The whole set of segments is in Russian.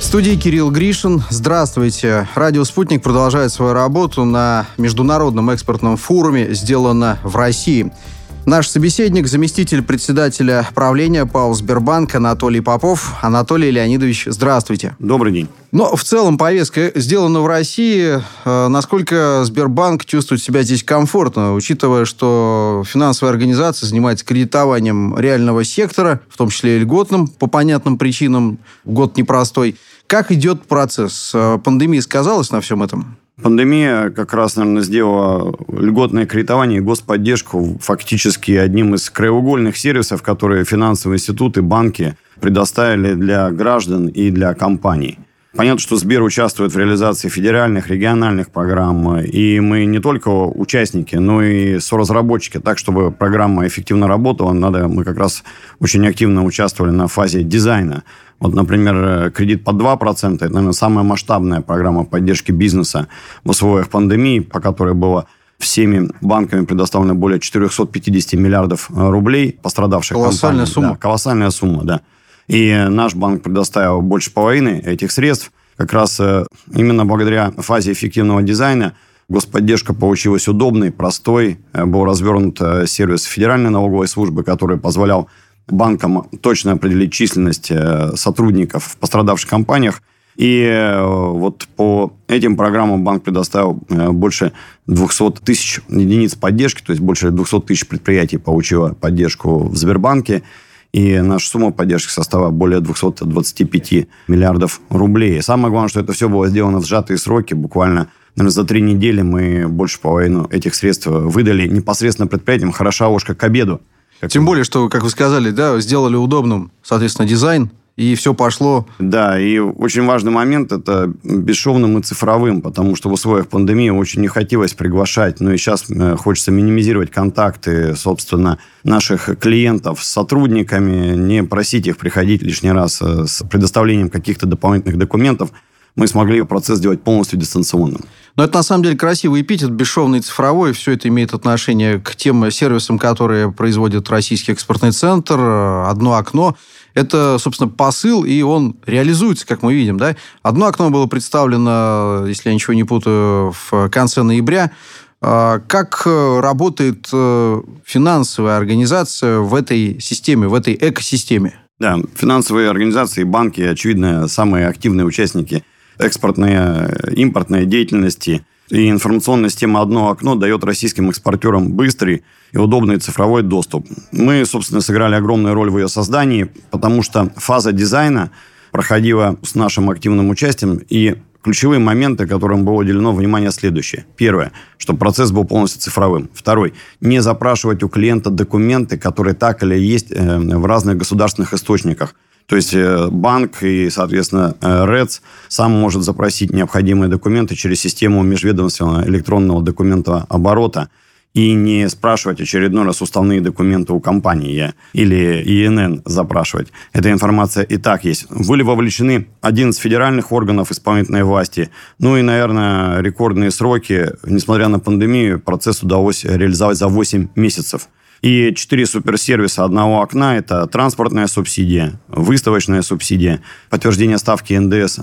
В студии Кирилл Гришин. Здравствуйте. Радио «Спутник» продолжает свою работу на международном экспортном форуме «Сделано в России». Наш собеседник, заместитель председателя правления ПАО «Сбербанк» Анатолий Попов. Анатолий Леонидович, здравствуйте. Добрый день. Но в целом повестка «Сделано в России». Насколько Сбербанк чувствует себя здесь комфортно, учитывая, что финансовая организация занимается кредитованием реального сектора, в том числе и льготным, по понятным причинам, год непростой. Как идет процесс? Пандемия сказалась на всем этом? Пандемия как раз, наверное, сделала льготное кредитование и господдержку фактически одним из краеугольных сервисов, которые финансовые институты, банки предоставили для граждан и для компаний. Понятно, что Сбер участвует в реализации федеральных, региональных программ, и мы не только участники, но и соразработчики. Так, чтобы программа эффективно работала, мы как раз очень активно участвовали на фазе дизайна. Вот, например, кредит под 2%, это, наверное, самая масштабная программа поддержки бизнеса в условиях пандемии, по которой было всеми банками предоставлено более 450 миллиардов рублей пострадавших компаний. Колоссальная сумма. Да, колоссальная сумма, да. И наш банк предоставил больше половины этих средств. Как раз именно благодаря фазе эффективного дизайна господдержка получилась удобной, простой. Был развернут сервис Федеральной налоговой службы, который позволял банкам точно определить численность сотрудников в пострадавших компаниях. И вот по этим программам банк предоставил больше 200 тысяч единиц поддержки, то есть больше 200 тысяч предприятий получило поддержку в Сбербанке. И наша сумма поддержки составила более 225 миллиардов рублей. И самое главное, что это все было сделано в сжатые сроки. Буквально, наверное, за 3 недели мы больше половины этих средств выдали непосредственно предприятиям. Хороша ложка к обеду. Тем более, что, как вы сказали, да, сделали удобным, соответственно, дизайн, и все пошло. Да, и очень важный момент – это бесшовным и цифровым, потому что в условиях пандемии очень не хотелось приглашать, но и сейчас хочется минимизировать контакты, собственно, наших клиентов с сотрудниками, не просить их приходить лишний раз с предоставлением каких-то дополнительных документов. Мы смогли процесс сделать полностью дистанционным. Но это, на самом деле, красивый эпитет, бесшовный, цифровой. Все это имеет отношение к тем сервисам, которые производит Российский экспортный центр. Одно окно. Это, собственно, посыл, и он реализуется, как мы видим. Да? Одно окно было представлено, если я ничего не путаю, в конце ноября. Как работает финансовая организация в этой системе, в этой экосистеме? Да, финансовые организации, банки, очевидно, самые активные участники экспортной, импортной деятельности. И информационная система «Одно окно» дает российским экспортерам быстрый и удобный цифровой доступ. Мы, собственно, сыграли огромную роль в ее создании, потому что фаза дизайна проходила с нашим активным участием, и ключевые моменты, которым было уделено внимание, следующее. Первое, чтобы процесс был полностью цифровым. Второе, не запрашивать у клиента документы, которые так или есть в разных государственных источниках. То есть банк и, соответственно, РЭЦ сам может запросить необходимые документы через систему межведомственного электронного документооборота и не спрашивать очередной раз уставные документы у компании или ИНН запрашивать. Эта информация и так есть. Были вовлечены 11 федеральных органов исполнительной власти. Ну и, наверное, рекордные сроки. Несмотря на пандемию, процесс удалось реализовать за 8 месяцев. И 4 суперсервиса одного окна – это транспортная субсидия, выставочная субсидия, подтверждение ставки НДС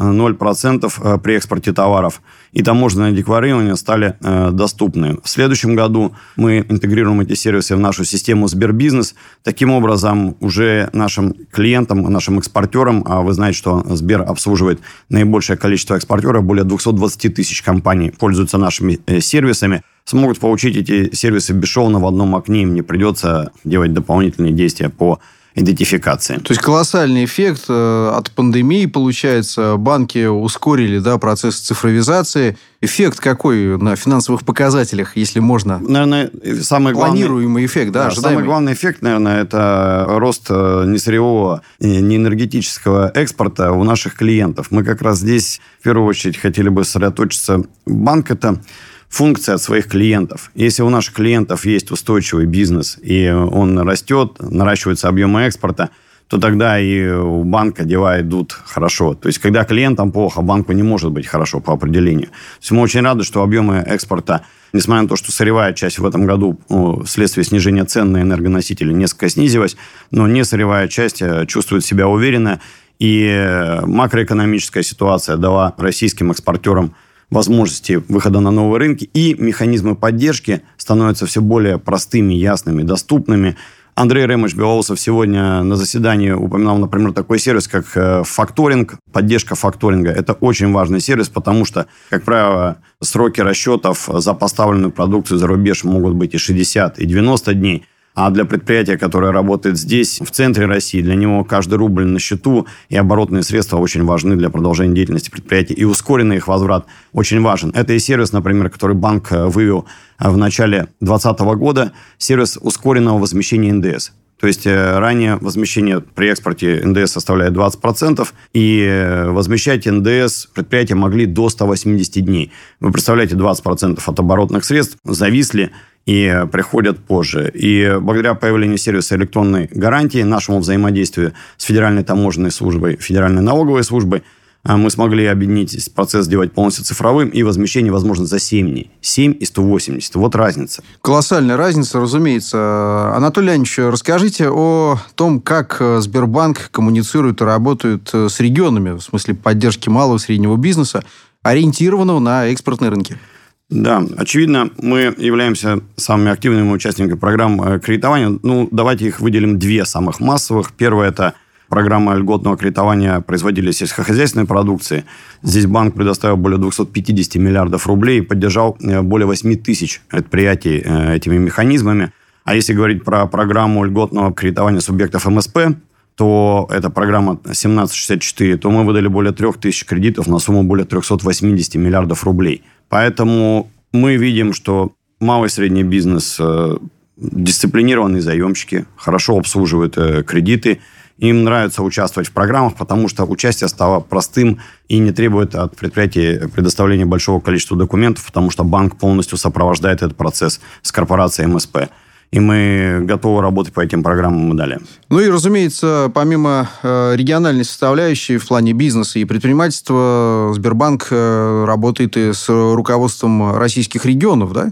0% при экспорте товаров и таможенное декларирование стали доступны. В следующем году мы интегрируем эти сервисы в нашу систему Сбербизнес. Таким образом, уже нашим клиентам, нашим экспортерам, а вы знаете, что Сбер обслуживает наибольшее количество экспортеров, более 220 тысяч компаний пользуются нашими сервисами, смогут получить эти сервисы бесшовно в одном окне, им не придется делать дополнительные действия по идентификации. То есть колоссальный эффект от пандемии, получается. Банки ускорили, да, процесс цифровизации. Эффект какой на финансовых показателях, если можно? Наверное, самый планируемый эффект, да, ожидаемый. Самый главный эффект, наверное, это рост не сырьевого, не энергетического экспорта у наших клиентов. Мы как раз здесь в первую очередь хотели бы сосредоточиться. Банк – это функция от своих клиентов. Если у наших клиентов есть устойчивый бизнес, и он растет, наращиваются объемы экспорта, то тогда и у банка дела идут хорошо. То есть, когда клиентам плохо, банку не может быть хорошо по определению. То есть, мы очень рады, что объемы экспорта, несмотря на то, что сырьевая часть в этом году вследствие снижения цен на энергоносители несколько снизилась, но не сырьевая часть чувствует себя уверенно. И макроэкономическая ситуация дала российским экспортерам возможности выхода на новые рынки, и механизмы поддержки становятся все более простыми, ясными, доступными. Андрей Ремович Белоусов сегодня на заседании упоминал, например, такой сервис, как факторинг, поддержка факторинга. Это очень важный сервис, потому что, как правило, сроки расчетов за поставленную продукцию за рубеж могут быть и 60, и 90 дней. А для предприятия, которое работает здесь, в центре России, для него каждый рубль на счету и оборотные средства очень важны для продолжения деятельности предприятия. И ускоренный их возврат очень важен. Это и сервис, например, который банк вывел в начале 2020 года, сервис ускоренного возмещения НДС. То есть ранее возмещение при экспорте НДС составляет 20%, и возмещать НДС предприятия могли до 180 дней. Вы представляете, 20% от оборотных средств зависли и приходят позже. И благодаря появлению сервиса электронной гарантии, нашему взаимодействию с Федеральной таможенной службой, Федеральной налоговой службой, мы смогли объединить процесс, сделать полностью цифровым, и возмещение возможно за 7 дней. 7 и 180. Вот разница. Колоссальная разница, разумеется. Анатолий Леонидович, расскажите о том, как Сбербанк коммуницирует и работает с регионами, в смысле поддержки малого и среднего бизнеса, ориентированного на экспортные рынки. Да, очевидно, мы являемся самыми активными участниками программ кредитования. Давайте их выделим две самых массовых. Первая – это программа льготного кредитования производителей сельскохозяйственной продукции. Здесь банк предоставил более 250 миллиардов рублей и поддержал более 8 тысяч предприятий этими механизмами. А если говорить про программу льготного кредитования субъектов МСП, то это программа 1764, то мы выдали более 3000 кредитов на сумму более 380 миллиардов рублей. Поэтому мы видим, что малый и средний бизнес, дисциплинированные заемщики, хорошо обслуживают кредиты. Им нравится участвовать в программах, потому что участие стало простым и не требует от предприятий предоставления большого количества документов, потому что банк полностью сопровождает этот процесс с корпорацией МСП. И мы готовы работать по этим программам и далее. И, разумеется, помимо региональной составляющей в плане бизнеса и предпринимательства, Сбербанк работает и с руководством российских регионов, да?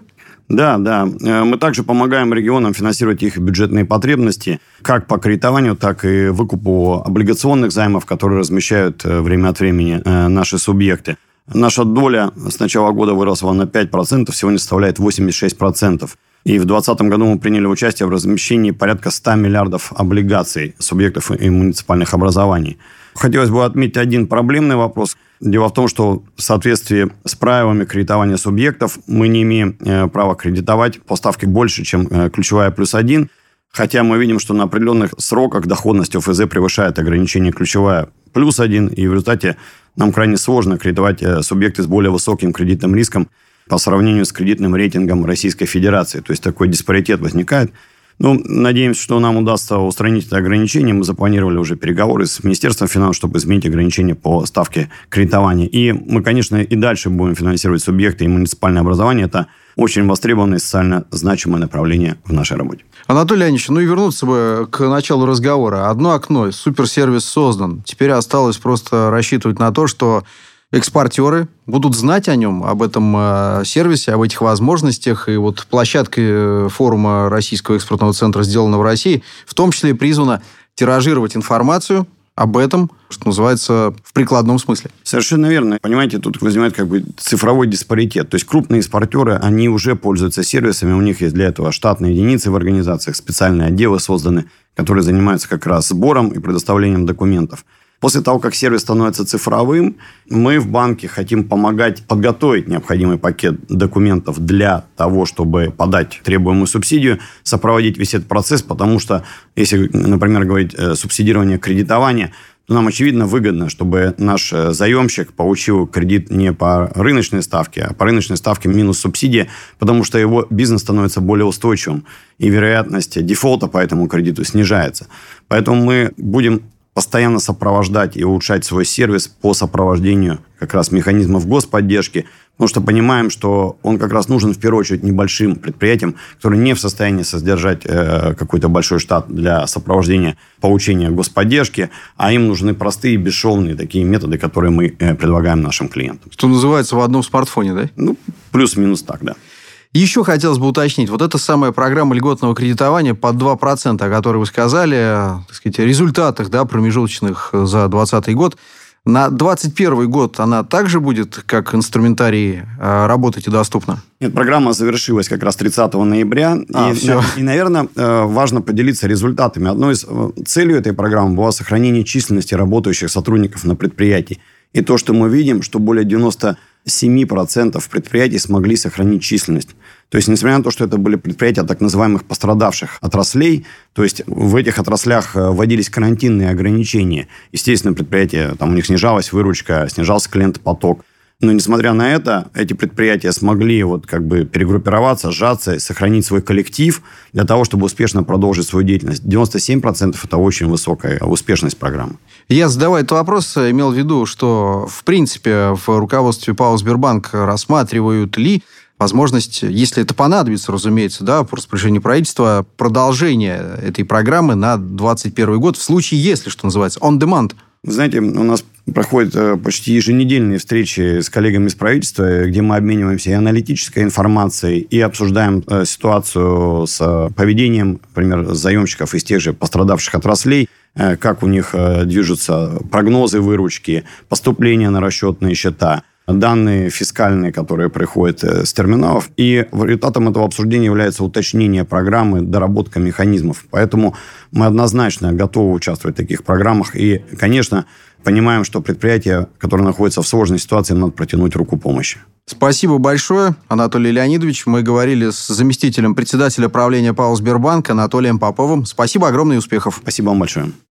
Да. Мы также помогаем регионам финансировать их бюджетные потребности, как по кредитованию, так и выкупу облигационных займов, которые размещают время от времени наши субъекты. Наша доля с начала года выросла на 5%, сегодня составляет 86%. И в 2020 году мы приняли участие в размещении порядка 100 миллиардов облигаций субъектов и муниципальных образований. Хотелось бы отметить один проблемный вопрос. Дело в том, что в соответствии с правилами кредитования субъектов мы не имеем права кредитовать по ставке больше, чем ключевая +1. Хотя мы видим, что на определенных сроках доходность ОФЗ превышает ограничение ключевая +1. И в результате нам крайне сложно кредитовать субъекты с более высоким кредитным риском по сравнению с кредитным рейтингом Российской Федерации. То есть такой диспаритет возникает. Надеемся, что нам удастся устранить это ограничение. Мы запланировали уже переговоры с Министерством финансов, чтобы изменить ограничения по ставке кредитования. И мы, конечно, и дальше будем финансировать субъекты и муниципальное образование. Это очень востребованное и социально значимое направление в нашей работе. Анатолий Леонидович, и вернуться бы к началу разговора. Одно окно, суперсервис создан. Теперь осталось просто рассчитывать на то, что экспортеры будут знать о нем, об этом сервисе, об этих возможностях. И вот площадкой форума Российского экспортного центра «Сделано в России» в том числе призвана тиражировать информацию об этом, что называется, в прикладном смысле. Совершенно верно. Понимаете, тут возникает цифровой диспаритет. То есть крупные экспортеры, они уже пользуются сервисами, у них есть для этого штатные единицы в организациях, специальные отделы созданы, которые занимаются как раз сбором и предоставлением документов. После того, как сервис становится цифровым, мы в банке хотим помогать подготовить необходимый пакет документов для того, чтобы подать требуемую субсидию, сопроводить весь этот процесс, потому что, если, например, говорить субсидирование кредитования, то нам, очевидно, выгодно, чтобы наш заемщик получил кредит не по рыночной ставке, а по рыночной ставке минус субсидия, потому что его бизнес становится более устойчивым, и вероятность дефолта по этому кредиту снижается. Поэтому мы будем постоянно сопровождать и улучшать свой сервис по сопровождению как раз механизмов господдержки, потому что понимаем, что он как раз нужен в первую очередь небольшим предприятиям, которые не в состоянии содержать какой-то большой штат для сопровождения получения господдержки, а им нужны простые, бесшовные такие методы, которые мы предлагаем нашим клиентам. Что называется, в одном смартфоне, да? Плюс-минус так, да. Еще хотелось бы уточнить, вот эта самая программа льготного кредитования под 2%, о которой вы сказали, так сказать, о результатах, да, промежуточных за 2020 год, на 2021 год она также будет, как инструментарий, работать и доступна? Нет, программа завершилась как раз 30 ноября. И, наверное, важно поделиться результатами. Одной из целей этой программы было сохранение численности работающих сотрудников на предприятии. И то, что мы видим, что более 97% предприятий смогли сохранить численность. То есть, несмотря на то, что это были предприятия так называемых пострадавших отраслей, то есть в этих отраслях вводились карантинные ограничения. Естественно, предприятия, там у них снижалась выручка, снижался клиентопоток. Но, несмотря на это, эти предприятия смогли перегруппироваться, сжаться, сохранить свой коллектив для того, чтобы успешно продолжить свою деятельность. 97% – это очень высокая успешность программы. Я, задавая этот вопрос, имел в виду, что, в принципе, в руководстве ПАО «Сбербанк» рассматривают ли возможность, если это понадобится, разумеется, да, по распоряжению правительства, продолжения этой программы на 2021 год в случае, если, что называется, on demand. Вы знаете, у нас проходят почти еженедельные встречи с коллегами из правительства, где мы обмениваемся и аналитической информацией, и обсуждаем ситуацию с поведением, например, заемщиков из тех же пострадавших отраслей, как у них движутся прогнозы выручки, поступления на расчетные счета, данные фискальные, которые приходят с терминалов. И результатом этого обсуждения является уточнение программы, доработка механизмов. Поэтому мы однозначно готовы участвовать в таких программах. И, конечно, понимаем, что предприятия, которые находятся в сложной ситуации, надо протянуть руку помощи. Спасибо большое, Анатолий Леонидович. Мы говорили с заместителем председателя правления ПАО «Сбербанк» Анатолием Поповым. Спасибо огромное и успехов. Спасибо вам большое.